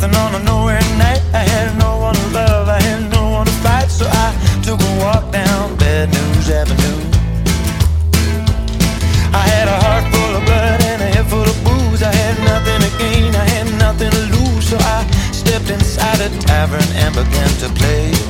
nothing on a nowhere night. I had no one to love, I had no one to fight. So I took a walk down Bad News Avenue. I had a heart full of blood and a head full of booze. I had nothing to gain, I had nothing to lose. So I stepped inside a tavern and began to play